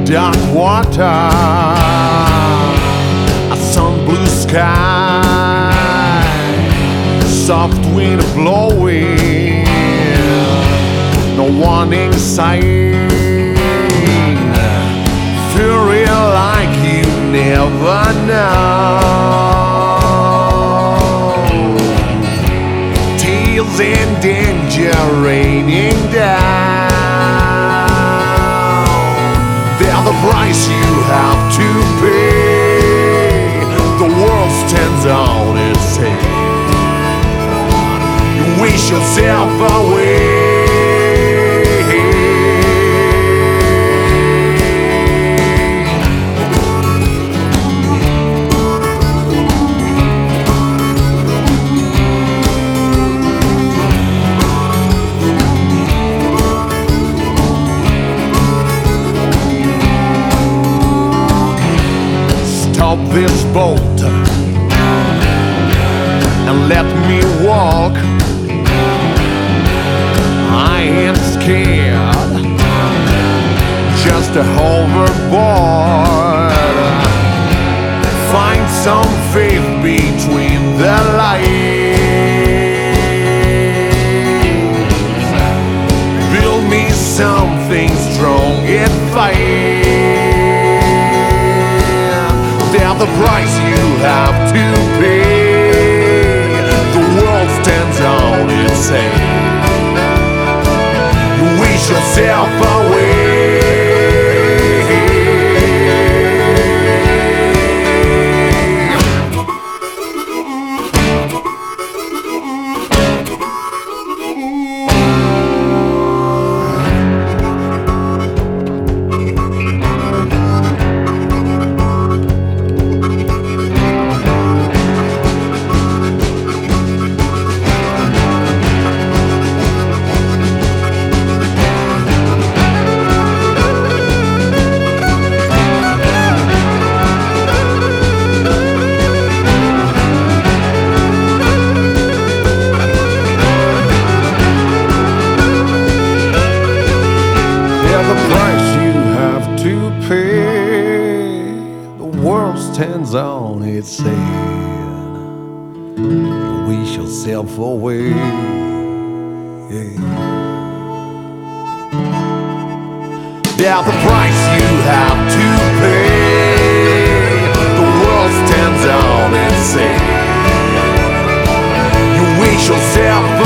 dark water, a sun blue sky, soft wind blowing, no one in sight, fury like you never know, tears and danger raining down. They're the price you have to pay. The world stands on its head. You wish yourself away. Stop this boat and let me walk. I ain't scared, just a hoverboard. Find some faith between the lines. Build me something strong and fight. They're the price you have to pay. The world stands on its head. You wish yourself away. The world stands on its head. You wish yourself away. They're the price you have to pay. The world stands on its head. You wish yourself